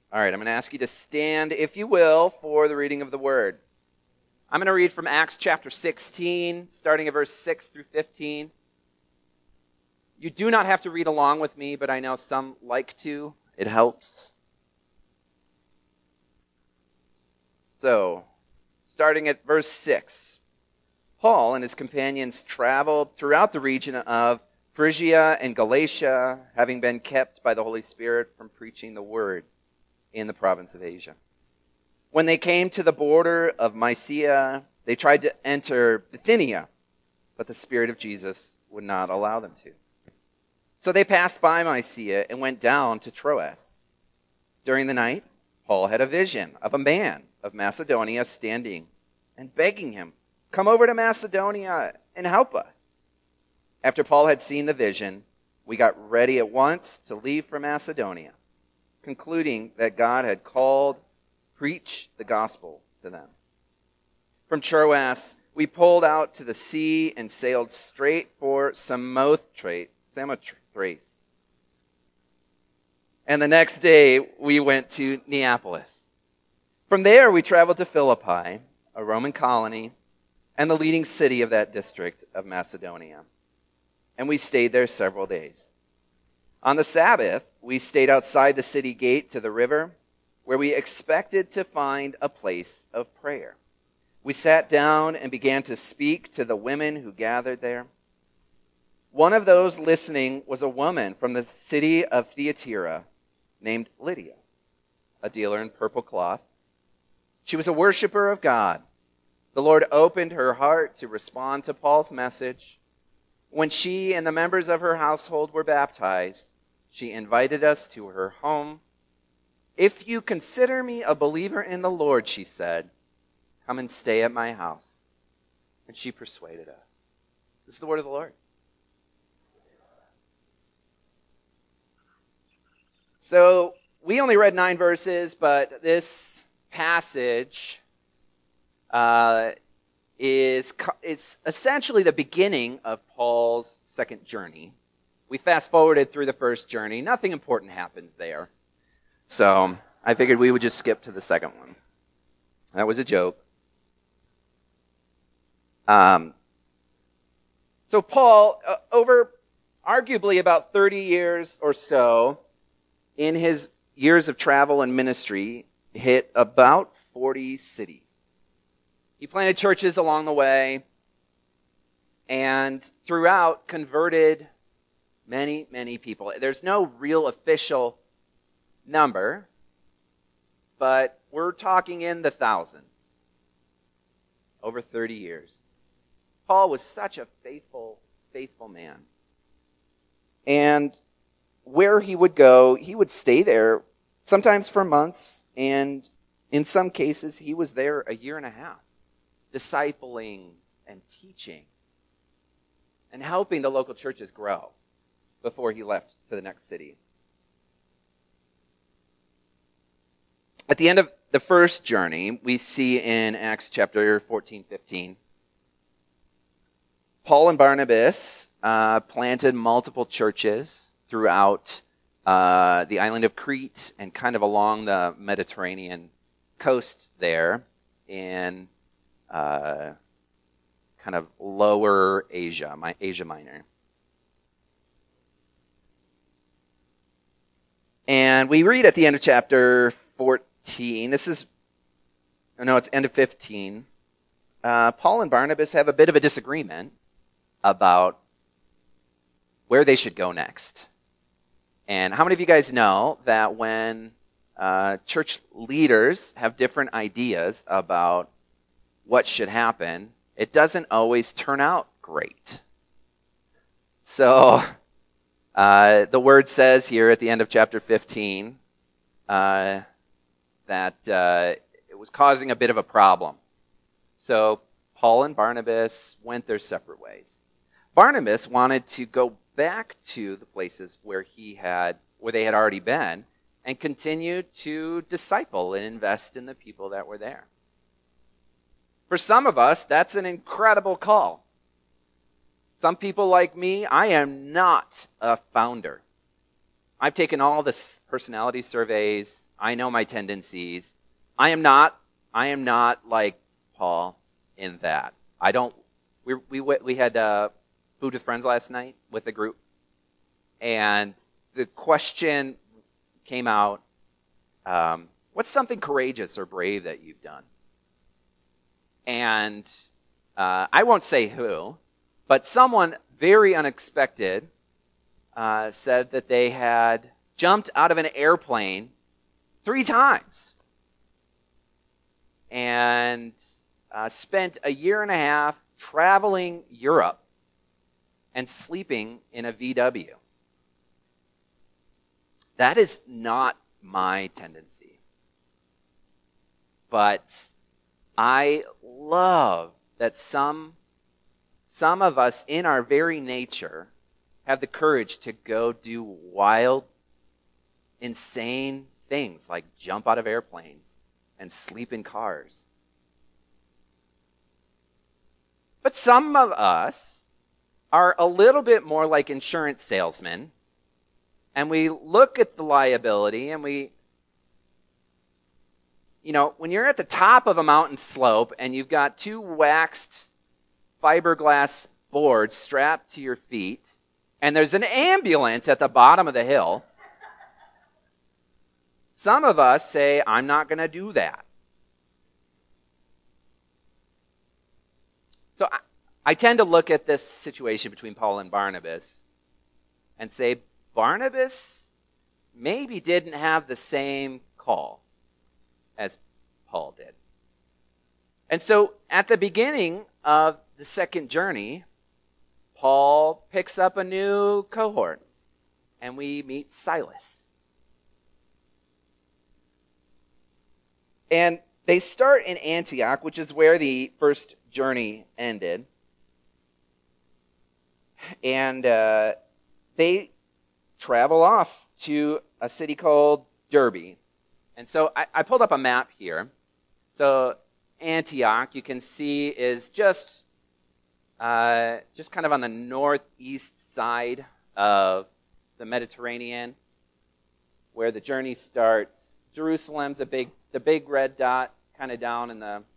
All right, I'm going to ask you to stand, if you will, for the reading of the word. I'm going to read from Acts chapter 16, starting at verse 6 through 15. You do not have to read along with me, but I know some like to. It helps. So, starting at verse 6. Paul and his companions traveled throughout the region of Phrygia and Galatia, having been kept by the Holy Spirit from preaching the word in the province of Asia. When they came to the border of Mysia, they tried to enter Bithynia, but the Spirit of Jesus would not allow them to. So they passed by Mysia and went down to Troas. During the night, Paul had a vision of a man of Macedonia standing and begging him, "Come over to Macedonia and help us." After Paul had seen the vision, we got ready at once to leave for Macedonia, concluding that God had called to preach the gospel to them. From Troas, we pulled out to the sea and sailed straight for Samothrace. And the next day, we went to Neapolis. From there, we traveled to Philippi, a Roman colony, and the leading city of that district of Macedonia. And we stayed there several days. On the Sabbath, we stayed outside the city gate to the river, where we expected to find a place of prayer. We sat down and began to speak to the women who gathered there. One of those listening was a woman from the city of Thyatira named Lydia, a dealer in purple cloth. She was a worshiper of God. The Lord opened her heart to respond to Paul's message. When she and the members of her household were baptized, she invited us to her home. "If you consider me a believer in the Lord," she said, "come and stay at my house." And she persuaded us. This is the word of the Lord. So we only read 9 verses, but this passage is essentially the beginning of Paul's second journey. We fast-forwarded through the first journey. Nothing important happens there. So I figured we would just skip to the second one. That was a joke. So Paul, over arguably about 30 years or so, in his years of travel and ministry, hit about 40 cities. He planted churches along the way, and throughout converted many, many people. There's no real official number, but we're talking in the thousands over 30 years. Paul was such a faithful man. And where he would go, he would stay there, sometimes for months, and in some cases, he was there a year and a half, discipling and teaching and helping the local churches grow before he left to the next city. At the end of the first journey, we see in Acts chapter 14, 15, Paul and Barnabas planted multiple churches throughout the island of Crete and kind of along the Mediterranean coast there in kind of lower Asia Minor. And we read at the end of chapter 14, it's end of 15. Paul and Barnabas have a bit of a disagreement about where they should go next. And how many of you guys know that when church leaders have different ideas about what should happen, it doesn't always turn out great? So the word says here at the end of chapter 15 that it was causing a bit of a problem. So Paul and Barnabas went their separate ways. Barnabas wanted to go back to the places where they had already been and continue to disciple and invest in the people that were there. For some of us, that's an incredible call. Some people like me, I am not a founder. I've taken all the personality surveys. I know my tendencies. I am not like Paul in that. I don't. We had food with friends last night with a group, and the question came out: what's something courageous or brave that you've done? And I won't say who, but someone very unexpected said that they had jumped out of an airplane 3 times and spent a year and a half traveling Europe and sleeping in a VW. That is not my tendency. But I love that some of us in our very nature have the courage to go do wild, insane things like jump out of airplanes and sleep in cars. But some of us are a little bit more like insurance salesmen, and we look at the liability and when you're at the top of a mountain slope and you've got 2 waxed fiberglass boards strapped to your feet, and there's an ambulance at the bottom of the hill, some of us say, I'm not going to do that. So I tend to look at this situation between Paul and Barnabas and say, Barnabas maybe didn't have the same call as Paul did. And so at the beginning of the second journey, Paul picks up a new cohort, and we meet Silas. And they start in Antioch, which is where the first journey ended. And they travel off to a city called Derbe. And so I pulled up a map here. So Antioch, you can see, is just kind of on the northeast side of the Mediterranean, where the journey starts. Jerusalem's the big red dot, kind of down in the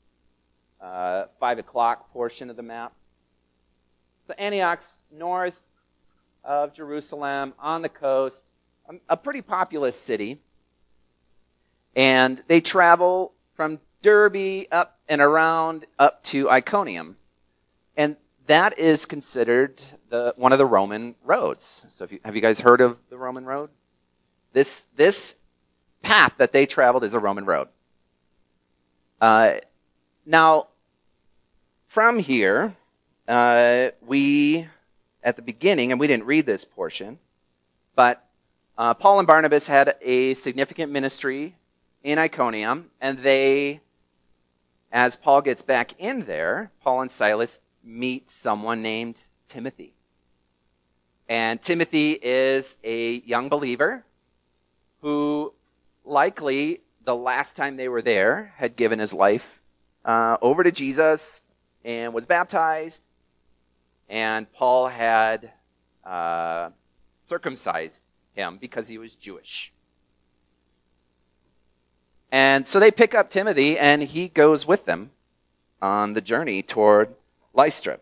5 o'clock portion of the map. So Antioch's north of Jerusalem, on the coast, a pretty populous city. And they travel from Derbe up and around up to Iconium. And that is considered one of the Roman roads. So have you guys heard of the Roman road? This path that they traveled is a Roman road. Now, from here, we, at the beginning, and we didn't read this portion, but Paul and Barnabas had a significant ministry in Iconium, and they, as Paul gets back in there, Paul and Silas meet someone named Timothy. And Timothy is a young believer who likely the last time they were there had given his life over to Jesus and was baptized. And Paul had circumcised him because he was Jewish. And so they pick up Timothy, and he goes with them on the journey toward Lystra.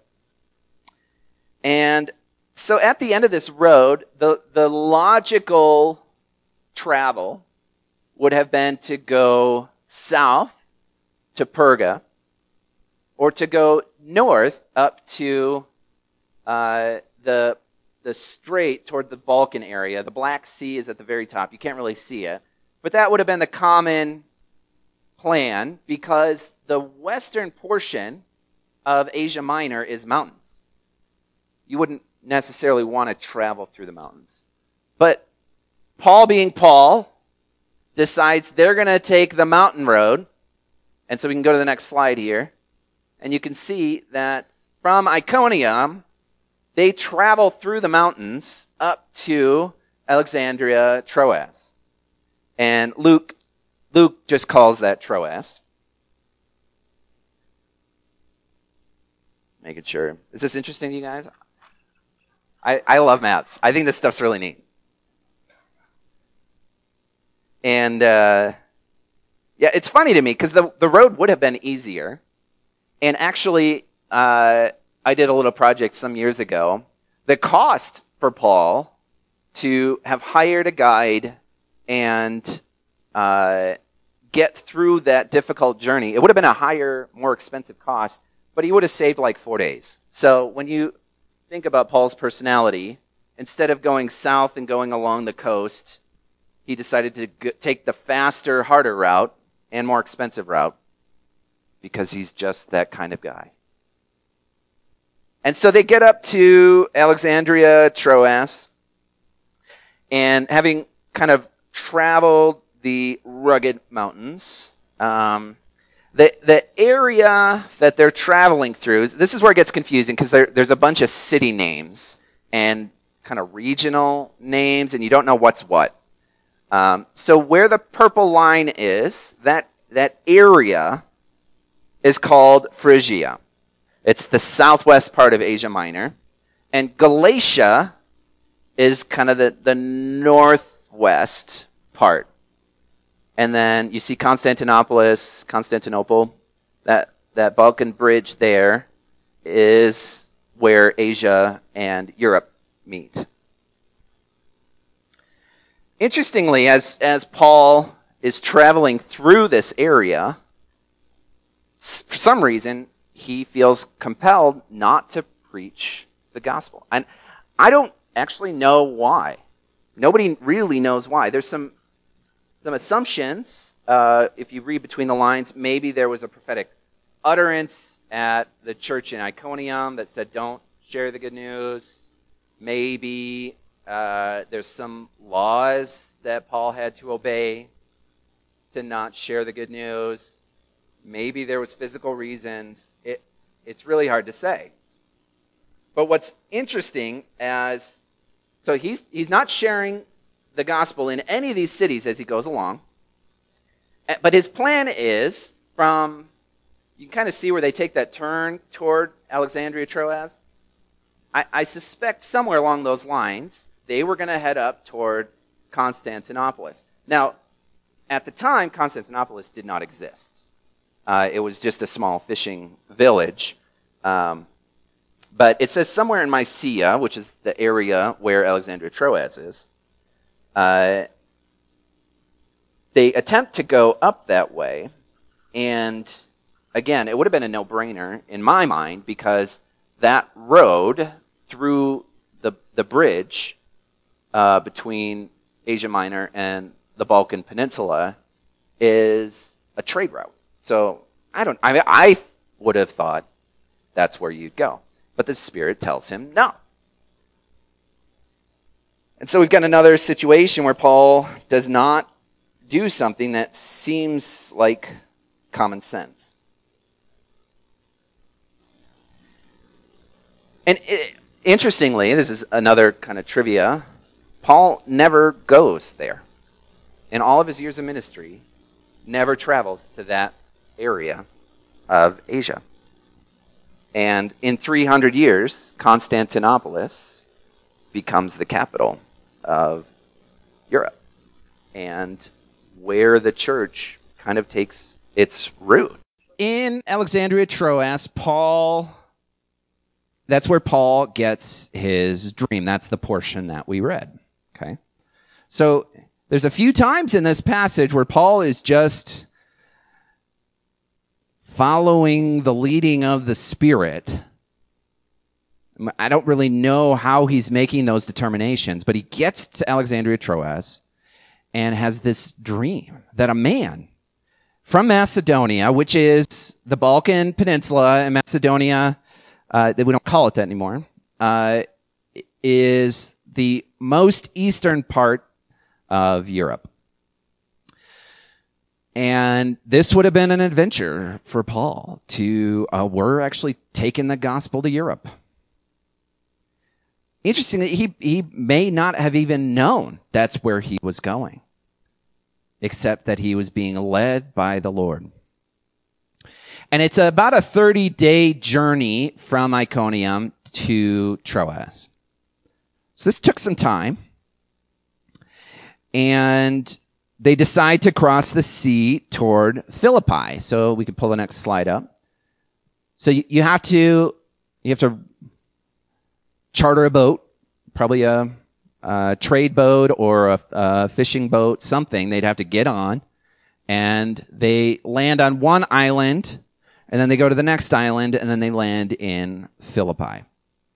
And so at the end of this road, the logical travel would have been to go south to Perga, or to go north up to the strait toward the Balkan area. The Black Sea is at the very top. You can't really see it. But that would have been the common plan, because the western portion of Asia Minor is mountains. You wouldn't necessarily want to travel through the mountains. But Paul, being Paul, decides they're going to take the mountain road. And so we can go to the next slide here. And you can see that from Iconium, they travel through the mountains up to Alexandria, Troas. And Luke just calls that Troas. Making sure. Is this interesting to you guys? I love maps. I think this stuff's really neat. And it's funny to me because the road would have been easier. And actually, I did a little project some years ago. The cost for Paul to have hired a guide and get through that difficult journey, it would have been a higher, more expensive cost, but he would have saved like 4 days. So when you think about Paul's personality, instead of going south and going along the coast, he decided to take the faster, harder route and more expensive route because he's just that kind of guy. And so they get up to Alexandria, Troas, and having kind of traveled the rugged mountains, the area that they're traveling through, this is where it gets confusing because there's a bunch of city names and kind of regional names, and you don't know what's what. So where the purple line is, that area is called Phrygia. It's the southwest part of Asia Minor. And Galatia is kind of the northwest part. And then you see Constantinople, that Balkan bridge there is where Asia and Europe meet. Interestingly, as Paul is traveling through this area, for some reason, he feels compelled not to preach the gospel. And I don't actually know why. Nobody really knows why. There's some assumptions. If you read between the lines, maybe there was a prophetic utterance at the church in Iconium that said, don't share the good news. Maybe there's some laws that Paul had to obey to not share the good news. Maybe there was physical reasons. It's really hard to say. But what's interesting so he's not sharing the gospel in any of these cities as he goes along. But his plan is you can kind of see where they take that turn toward Alexandria, Troas. I suspect somewhere along those lines, they were going to head up toward Constantinopolis. Now, at the time, Constantinopolis did not exist. It was just a small fishing village. But it says somewhere in Mysia, which is the area where Alexandria Troas is, they attempt to go up that way. And again, it would have been a no-brainer in my mind because that road through the bridge between Asia Minor and the Balkan Peninsula is a trade route. So I would have thought that's where you'd go. But the Spirit tells him no. And so we've got another situation where Paul does not do something that seems like common sense. And interestingly, this is another kind of trivia, Paul never goes there. In all of his years of ministry, never travels to that area of Asia. And in 300 years, Constantinopolis becomes the capital of Europe and where the church kind of takes its root. In Alexandria, Troas, that's where Paul gets his dream. That's the portion that we read. Okay? So there's a few times in this passage where Paul is just following the leading of the Spirit. I don't really know how he's making those determinations, but he gets to Alexandria, Troas, and has this dream that a man from Macedonia, which is the Balkan Peninsula and Macedonia, that we don't call it that anymore, is the most eastern part of Europe. And this would have been an adventure for Paul we're actually taking the gospel to Europe. Interestingly, he may not have even known that's where he was going, except that he was being led by the Lord. And it's about a 30-day journey from Iconium to Troas. So this took some time. And they decide to cross the sea toward Philippi. So we can pull the next slide up. So you have to charter a boat, probably a trade boat or a fishing boat, something they'd have to get on. And they land on one island, and then they go to the next island, and then they land in Philippi.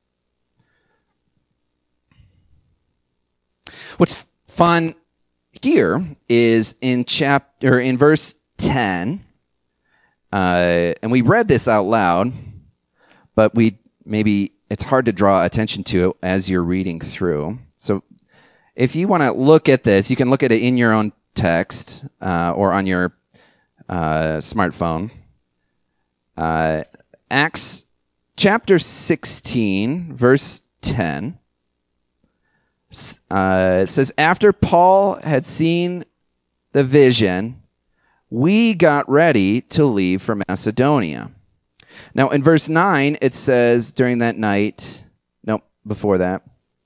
What's fun here is in verse 10, and we read this out loud, but it's hard to draw attention to it as you're reading through. So if you want to look at this, you can look at it in your own text or on your smartphone. Acts chapter 16, verse 10. It says, after Paul had seen the vision, we got ready to leave for Macedonia. Now, in verse 9, it says, during that night, before that.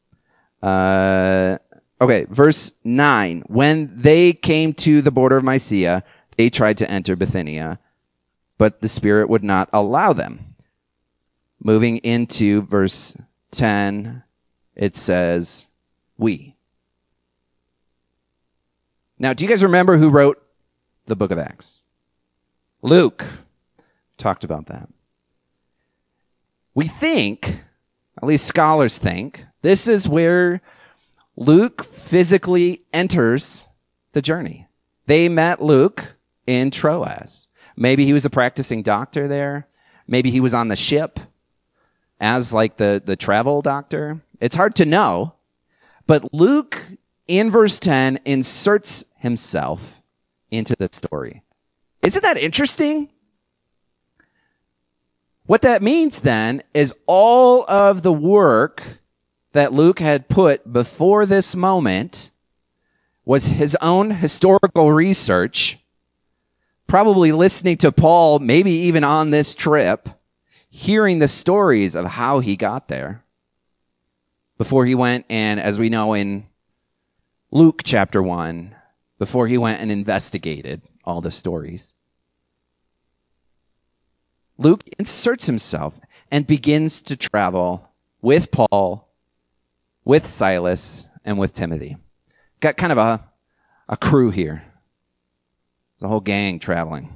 Verse 9, when they came to the border of Mysia, they tried to enter Bithynia, but the Spirit would not allow them. Moving into verse 10, it says, we. Now, do you guys remember who wrote the book of Acts? Luke. Talked about that. We think, at least scholars think, this is where Luke physically enters the journey. They met Luke in Troas. Maybe he was a practicing doctor there. Maybe he was on the ship as like the travel doctor. It's hard to know. But Luke, in verse 10, inserts himself into the story. Isn't that interesting? What that means then is all of the work that Luke had put before this moment was his own historical research, probably listening to Paul, maybe even on this trip, hearing the stories of how he got there before he went, and as we know in Luke chapter 1, before he went and investigated all the stories. Luke inserts himself and begins to travel with Paul, with Silas, and with Timothy. Got kind of a crew here. There's a whole gang traveling.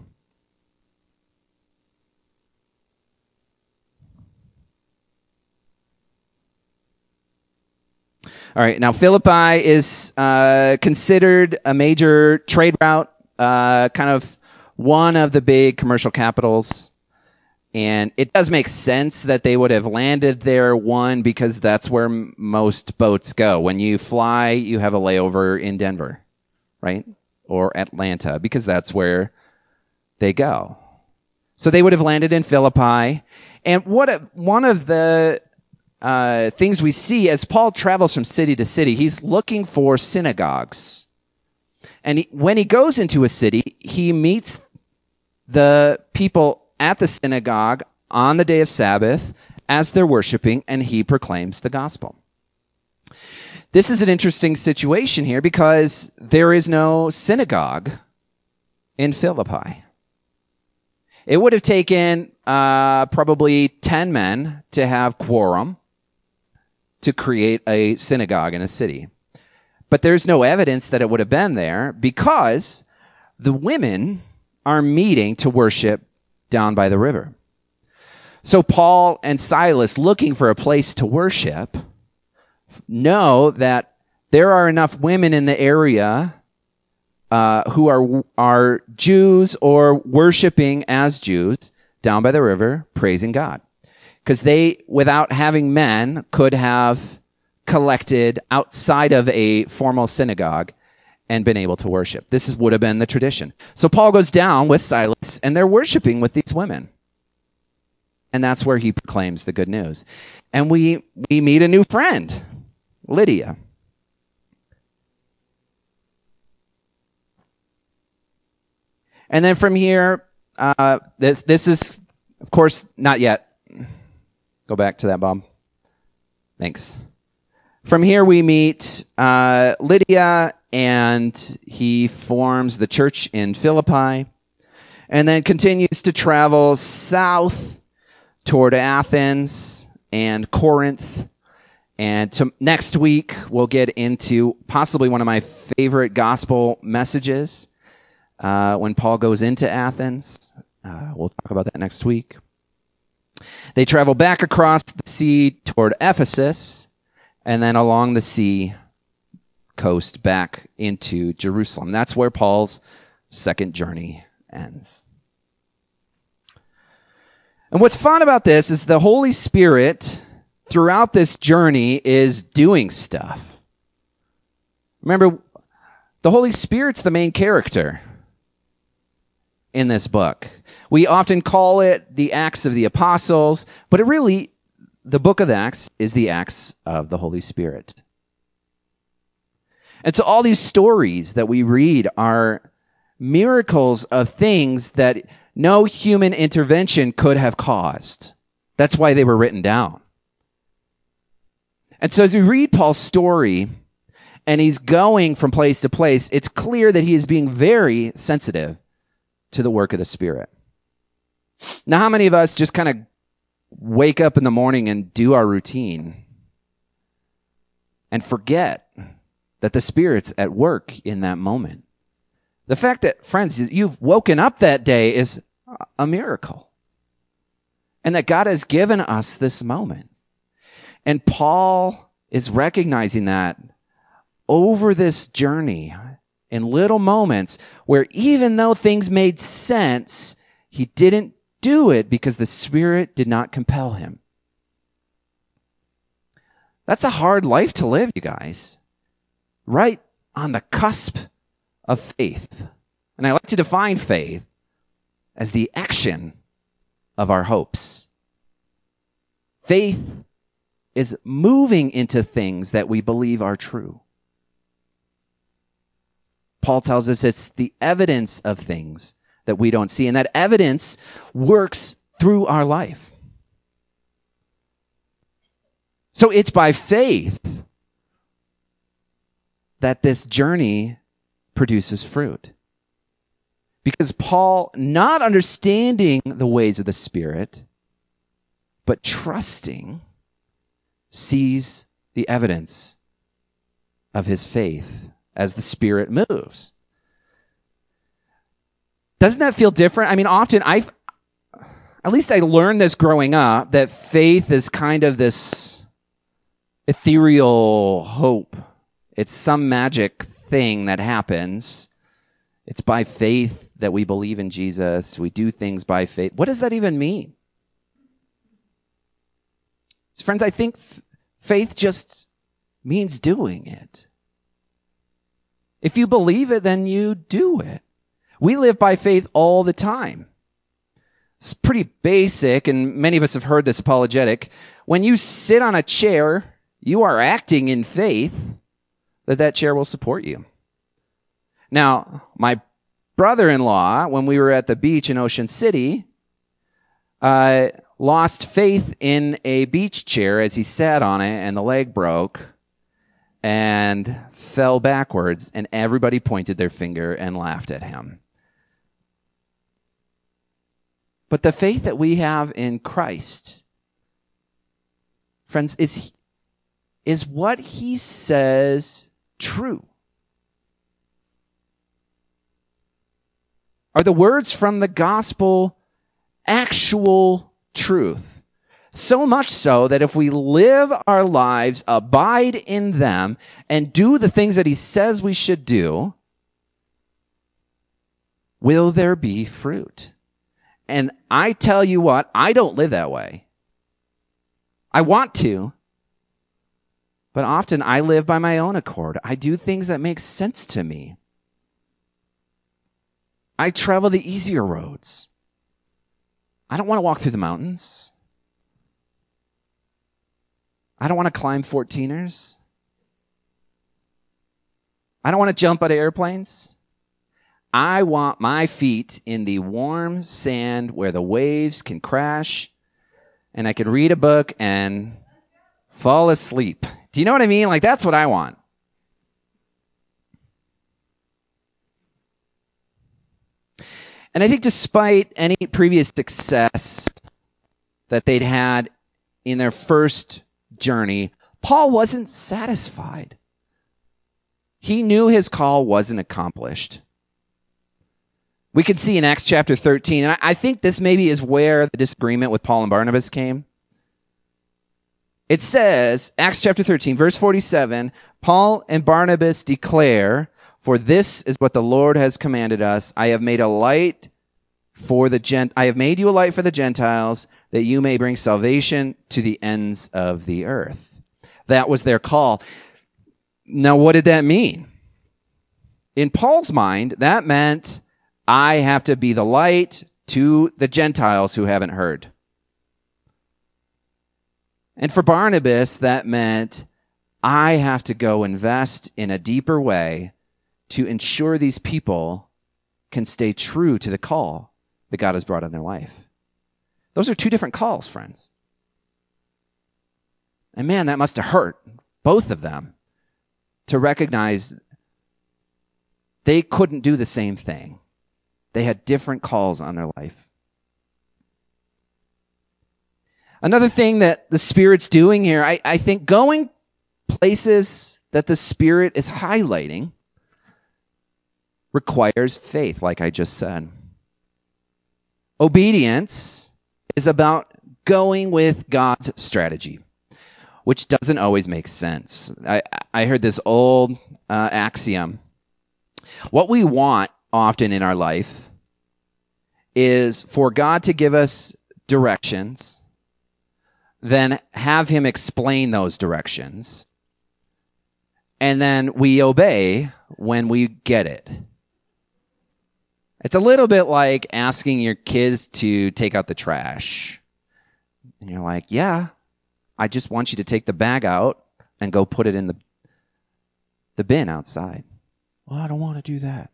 All right, now Philippi is considered a major trade route, kind of one of the big commercial capitals. And it does make sense that they would have landed there, one, because that's where most boats go. When you fly, you have a layover in Denver, right? Or Atlanta, because that's where they go. So they would have landed in Philippi. And one of the things we see as Paul travels from city to city, he's looking for synagogues. And when he goes into a city, he meets the people at the synagogue on the day of Sabbath as they're worshiping, and he proclaims the gospel. This is an interesting situation here because there is no synagogue in Philippi. It would have taken probably 10 men to have quorum to create a synagogue in a city. But there's no evidence that it would have been there because the women are meeting to worship down by the river. So Paul and Silas, looking for a place to worship, know that there are enough women in the area who are Jews or worshiping as Jews down by the river, praising God. Because they, without having men, could have collected outside of a formal synagogue and been able to worship. This would have been the tradition. So Paul goes down with Silas, and they're worshiping with these women. And that's where he proclaims the good news. And we meet a new friend, Lydia. And then from here, this is, of course, not yet. Go back to that, Bob. Thanks. From here, we meet Lydia and he forms the church in Philippi, and then continues to travel south toward Athens and Corinth. And next week, we'll get into possibly one of my favorite gospel messages when Paul goes into Athens. We'll talk about that next week. They travel back across the sea toward Ephesus, and then along the sea coast back into Jerusalem. That's where Paul's second journey ends. And what's fun about this is the Holy Spirit throughout this journey is doing stuff. Remember, the Holy Spirit's the main character in this book. We often call it the Acts of the Apostles, but the book of Acts is the Acts of the Holy Spirit. And so all these stories that we read are miracles of things that no human intervention could have caused. That's why they were written down. And so as we read Paul's story, and he's going from place to place, it's clear that he is being very sensitive to the work of the Spirit. Now, how many of us just kind of wake up in the morning and do our routine and forget that the Spirit's at work in that moment? The fact that, friends, you've woken up that day is a miracle. And that God has given us this moment. And Paul is recognizing that over this journey in little moments where even though things made sense, he didn't do it because the Spirit did not compel him. That's a hard life to live, you guys. Right on the cusp of faith. And I like to define faith as the action of our hopes. Faith is moving into things that we believe are true. Paul tells us it's the evidence of things that we don't see, and that evidence works through our life. So it's by faith that this journey produces fruit. Because Paul, not understanding the ways of the Spirit, but trusting, sees the evidence of his faith as the Spirit moves. Doesn't that feel different? I mean, often at least I learned this growing up, that faith is kind of this ethereal hope. It's some magic thing that happens. It's by faith that we believe in Jesus. We do things by faith. What does that even mean? So friends, I think faith just means doing it. If you believe it, then you do it. We live by faith all the time. It's pretty basic, and many of us have heard this apologetic. When you sit on a chair, you are acting in faith that chair will support you. Now, my brother-in-law, when we were at the beach in Ocean City, lost faith in a beach chair as he sat on it, and the leg broke and fell backwards, and everybody pointed their finger and laughed at him. But the faith that we have in Christ, friends, is what he says true? Are the words from the gospel actual truth? So much so that if we live our lives, abide in them, and do the things that he says we should do, will there be fruit? And I tell you what, I don't live that way. I want to, but often I live by my own accord. I do things that make sense to me. I travel the easier roads. I don't want to walk through the mountains. I don't want to climb 14ers. I don't want to jump out of airplanes. I want my feet in the warm sand where the waves can crash and I can read a book and fall asleep. Do you know what I mean? Like, that's what I want. And I think despite any previous success that they'd had in their first journey, Paul wasn't satisfied. He knew his call wasn't accomplished. We can see in Acts chapter 13, and I think this maybe is where the disagreement with Paul and Barnabas came. It says, Acts chapter 13, verse 47, Paul and Barnabas declare, "For this is what the Lord has commanded us. I have made you a light for the Gentiles, that you may bring salvation to the ends of the earth." That was their call. Now, what did that mean? In Paul's mind, that meant I have to be the light to the Gentiles who haven't heard. And for Barnabas, that meant I have to go invest in a deeper way to ensure these people can stay true to the call that God has brought in their life. Those are two different calls, friends. And man, that must have hurt both of them to recognize they couldn't do the same thing. They had different calls on their life. Another thing that the Spirit's doing here, I think going places that the Spirit is highlighting requires faith, like I just said. Obedience is about going with God's strategy, which doesn't always make sense. I heard this old axiom. What we want often in our life is for God to give us directions, then have him explain those directions, and then we obey when we get it. It's a little bit like asking your kids to take out the trash. And you're like, yeah, I just want you to take the bag out and go put it in the bin outside. Well, I don't want to do that.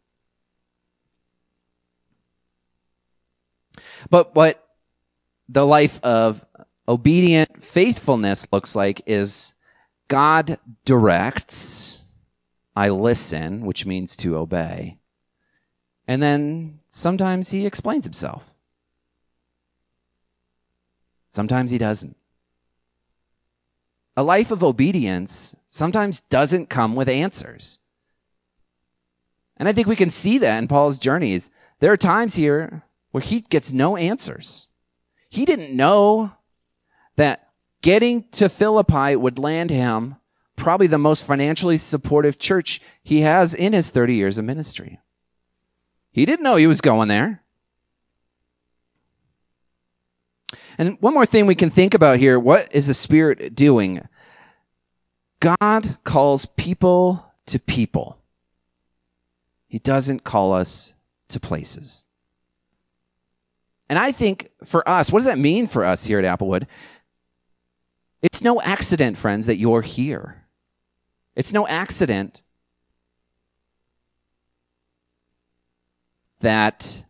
But what the life of obedient faithfulness looks like is God directs, I listen, which means to obey. And then sometimes he explains himself. Sometimes he doesn't. A life of obedience sometimes doesn't come with answers. And I think we can see that in Paul's journeys. There are times here where he gets no answers. He didn't know that getting to Philippi would land him probably the most financially supportive church he has in his 30 years of ministry. He didn't know he was going there. And one more thing we can think about here, what is the Spirit doing? God calls people to people. He doesn't call us to places. And I think for us, what does that mean for us here at Applewood? It's no accident, friends, that you're here. It's no accident that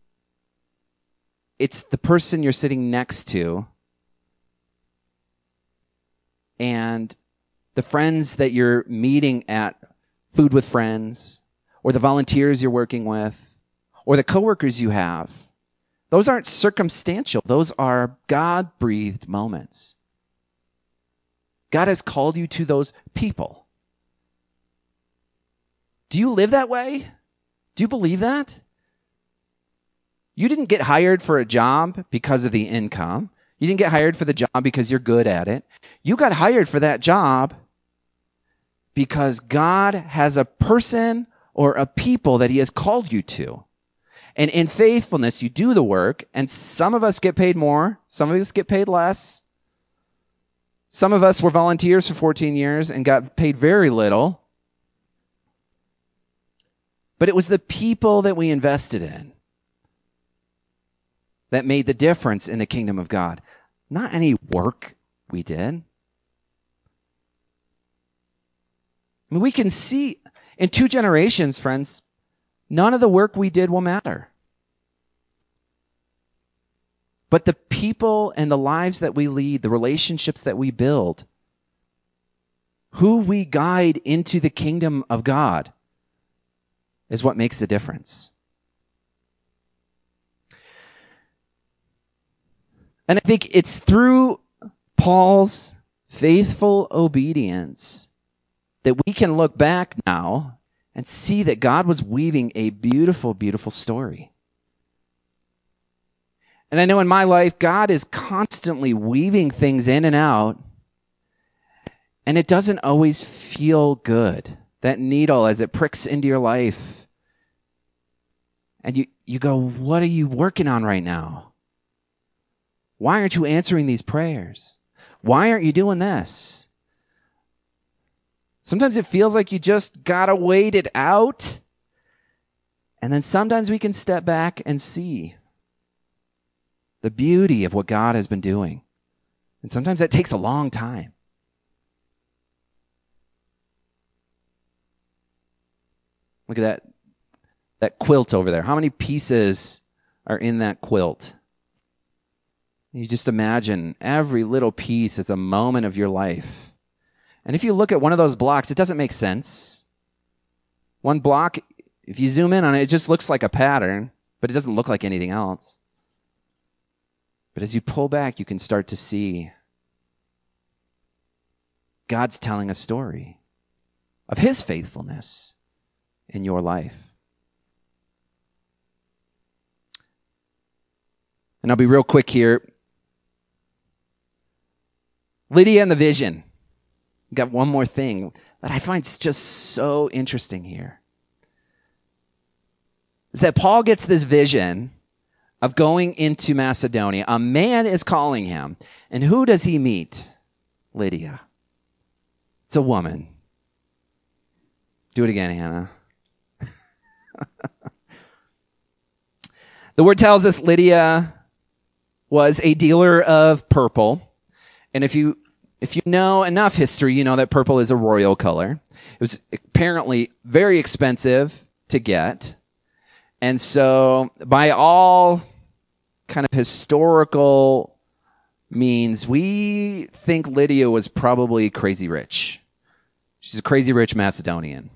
it's the person you're sitting next to and the friends that you're meeting at Food with Friends, or the volunteers you're working with, or the coworkers you have. Those aren't circumstantial. Those are God-breathed moments. God has called you to those people. Do you live that way? Do you believe that? You didn't get hired for a job because of the income. You didn't get hired for the job because you're good at it. You got hired for that job because God has a person or a people that he has called you to. And in faithfulness, you do the work, and some of us get paid more, some of us get paid less. Some of us were volunteers for 14 years and got paid very little. But it was the people that we invested in that made the difference in the kingdom of God, not any work we did. I mean, we can see in 2 generations, friends, none of the work we did will matter. But the people and the lives that we lead, the relationships that we build, who we guide into the kingdom of God is what makes the difference. And I think it's through Paul's faithful obedience that we can look back now and see that God was weaving a beautiful, beautiful story. And I know in my life, God is constantly weaving things in and out, and it doesn't always feel good. That needle as it pricks into your life. And you go, what are you working on right now? Why aren't you answering these prayers? Why aren't you doing this? Sometimes it feels like you just gotta wait it out. And then sometimes we can step back and see the beauty of what God has been doing. And sometimes that takes a long time. Look at that quilt over there. How many pieces are in that quilt? You just imagine every little piece is a moment of your life. And if you look at one of those blocks, it doesn't make sense. One block, if you zoom in on it, it just looks like a pattern, but it doesn't look like anything else. But as you pull back, you can start to see God's telling a story of his faithfulness in your life. And I'll be real quick here. Lydia and the vision. Got one more thing that I find just so interesting here. Is that Paul gets this vision of going into Macedonia. A man is calling him. And who does he meet? Lydia. It's a woman. Do it again, Hannah. The word tells us Lydia was a dealer of purple. And if you know enough history, you know that purple is a royal color. It was apparently very expensive to get. And so by all kind of historical means, we think Lydia was probably crazy rich. She's a crazy rich Macedonian.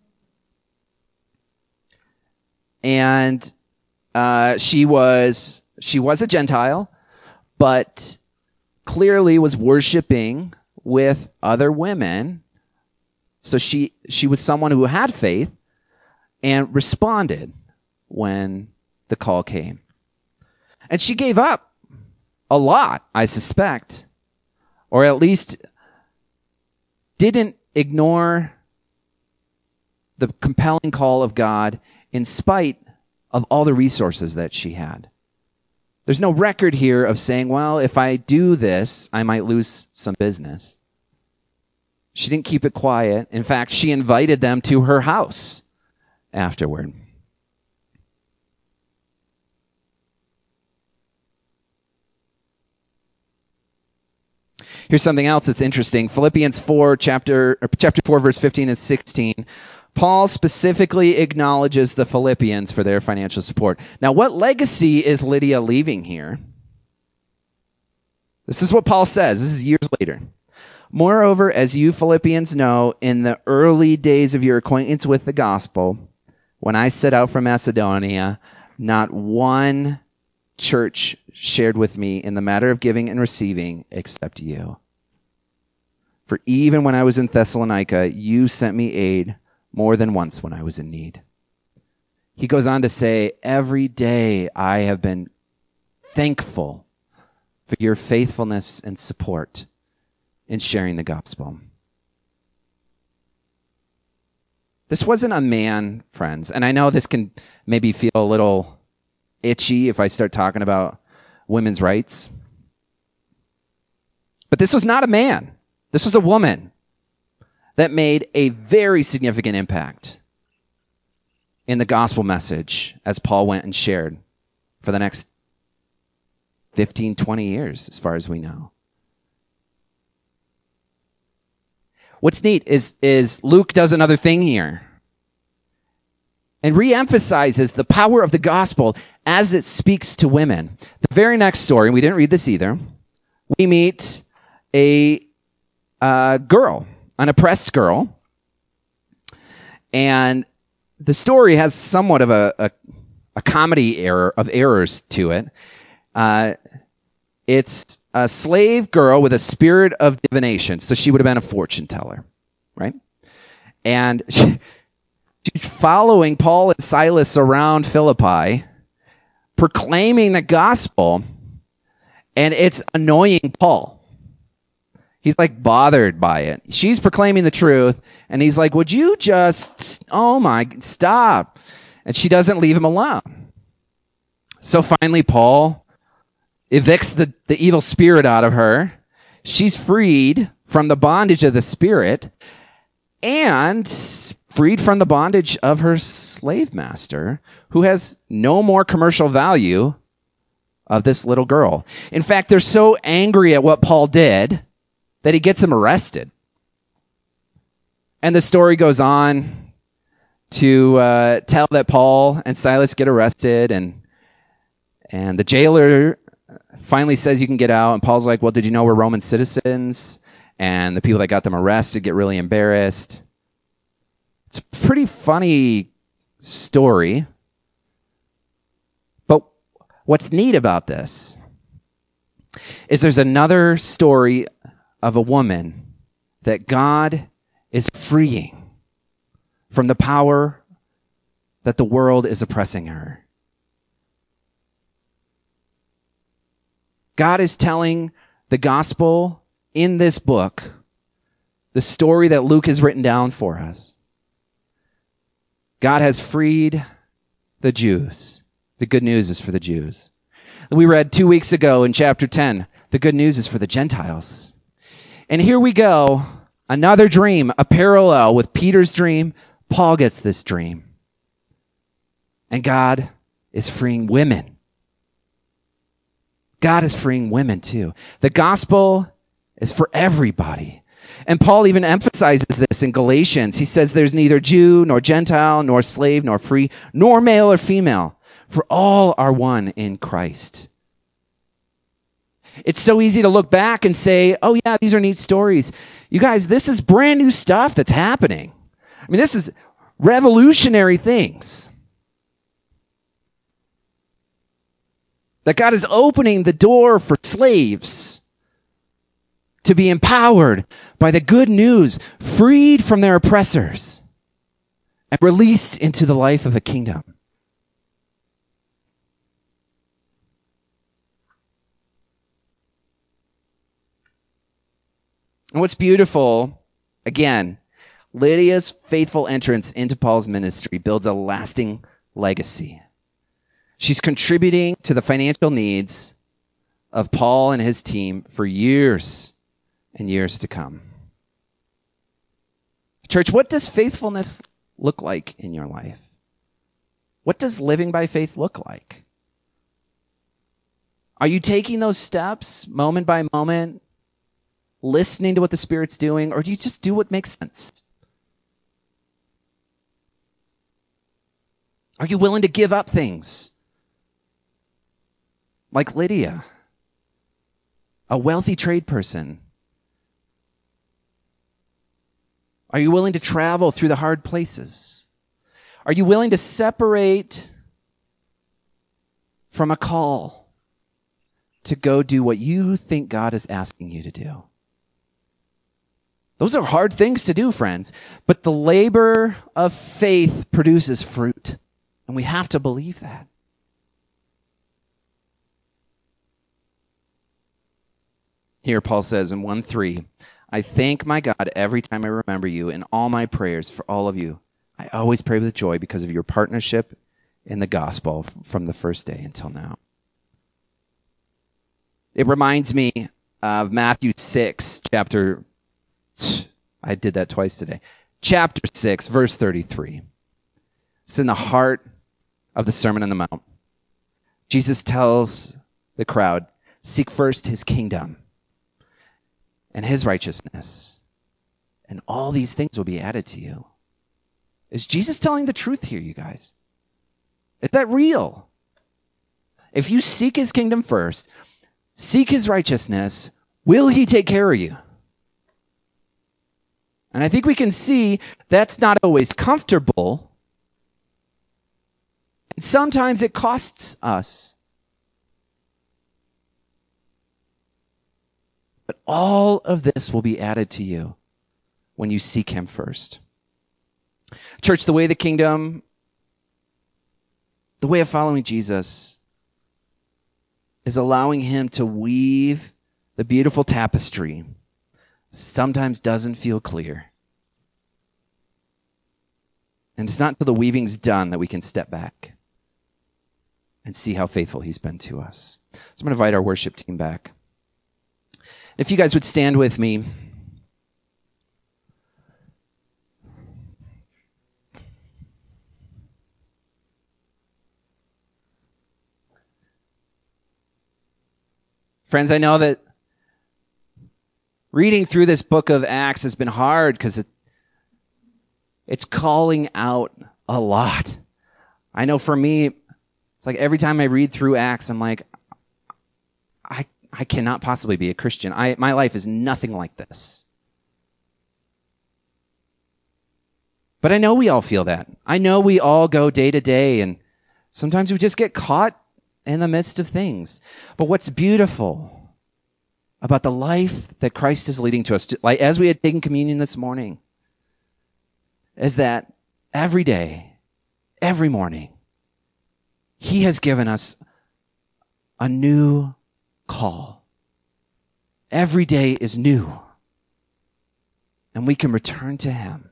And she was a Gentile, but clearly was worshiping with other women. So she was someone who had faith and responded when the call came. And she gave up a lot, I suspect, or at least didn't ignore the compelling call of God in spite of all the resources that she had. There's no record here of saying, well, if I do this, I might lose some business. She didn't keep it quiet. In fact, she invited them to her house afterward. Here's something else that's interesting. Philippians 4, chapter 4, verse 15 and 16. Paul specifically acknowledges the Philippians for their financial support. Now, what legacy is Lydia leaving here? This is what Paul says. This is years later. Moreover, as you Philippians know, in the early days of your acquaintance with the gospel, when I set out from Macedonia, not one church shared with me in the matter of giving and receiving except you. For even when I was in Thessalonica, you sent me aid more than once when I was in need. He goes on to say, every day I have been thankful for your faithfulness and support in sharing the gospel. This wasn't a man, friends, and I know this can maybe feel a little itchy if I start talking about women's rights. But this was not a man. This was a woman that made a very significant impact in the gospel message as Paul went and shared for the next 15, 20 years, as far as we know. What's neat is Luke does another thing here and reemphasizes the power of the gospel as it speaks to women. The very next story, and we didn't read this either, we meet a girl, an oppressed girl, and the story has somewhat of a comedy error of errors to it. it's a slave girl with a spirit of divination. So she would have been a fortune teller, right? And she's following Paul and Silas around Philippi, proclaiming the gospel, and it's annoying Paul. He's like bothered by it. She's proclaiming the truth, and he's like, would you just, stop. And she doesn't leave him alone. So finally, Paul evicts the evil spirit out of her. She's freed from the bondage of the spirit and freed from the bondage of her slave master, who has no more commercial value of this little girl. In fact, they're so angry at what Paul did that he gets him arrested. And the story goes on to tell that Paul and Silas get arrested, and the jailer finally says you can get out, and Paul's like, well, did you know we're Roman citizens? And the people that got them arrested get really embarrassed. It's a pretty funny story. But what's neat about this is there's another story of a woman that God is freeing from the power that the world is oppressing her. God is telling the gospel in this book, the story that Luke has written down for us. God has freed the Jews. The good news is for the Jews. We read 2 weeks ago in chapter 10, the good news is for the Gentiles. And here we go, another dream, a parallel with Peter's dream. Paul gets this dream. And God is freeing women. God is freeing women too. The gospel is for everybody. And Paul even emphasizes this in Galatians. He says there's neither Jew nor Gentile, nor slave nor free, nor male or female, for all are one in Christ. It's so easy to look back and say, oh yeah, these are neat stories. You guys, this is brand new stuff that's happening. I mean, this is revolutionary things. That God is opening the door for slaves to be empowered by the good news, freed from their oppressors, and released into the life of a kingdom. And what's beautiful, again, Lydia's faithful entrance into Paul's ministry builds a lasting legacy. She's contributing to the financial needs of Paul and his team for years and years to come. Church, what does faithfulness look like in your life? What does living by faith look like? Are you taking those steps moment by moment, listening to what the Spirit's doing, or do you just do what makes sense? Are you willing to give up things? Like Lydia, a wealthy trade person. Are you willing to travel through the hard places? Are you willing to separate from a call to go do what you think God is asking you to do? Those are hard things to do, friends, but the labor of faith produces fruit, and we have to believe that. Here Paul says in 1:3, I thank my God every time I remember you in all my prayers for all of you. I always pray with joy because of your partnership in the gospel from the first day until now. It reminds me of Matthew 6, I did that twice today. Chapter 6, verse 33. It's in the heart of the Sermon on the Mount. Jesus tells the crowd, seek first his kingdom and his righteousness, and all these things will be added to you. Is Jesus telling the truth here, you guys? Is that real? If you seek his kingdom first, seek his righteousness, will he take care of you? And I think we can see that's not always comfortable. And sometimes it costs us. But all of this will be added to you when you seek him first. Church, the way of the kingdom, the way of following Jesus is allowing him to weave the beautiful tapestry. Sometimes doesn't feel clear. And it's not until the weaving's done that we can step back and see how faithful he's been to us. So I'm going to invite our worship team back. If you guys would stand with me. Friends, I know that reading through this book of Acts has been hard because it's calling out a lot. I know for me, it's like every time I read through Acts, I'm like, I cannot possibly be a Christian. My life is nothing like this. But I know we all feel that. I know we all go day to day, and sometimes we just get caught in the midst of things. But what's beautiful about the life that Christ is leading to us, like as we had taken communion this morning, is that every day, every morning, he has given us a new call. Every day is new, and we can return to him.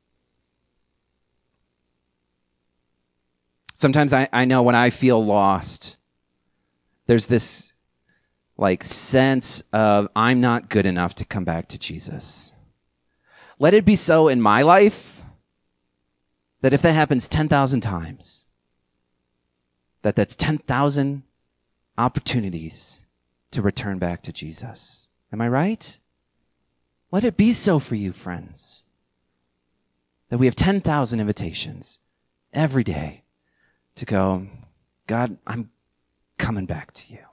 Sometimes I know when I feel lost, there's this like sense of I'm not good enough to come back to Jesus. Let it be so in my life that if that happens 10,000 times, that's 10,000 opportunities to return back to Jesus. Am I right? Let it be so for you, friends, that we have 10,000 invitations every day to go, God, I'm coming back to you.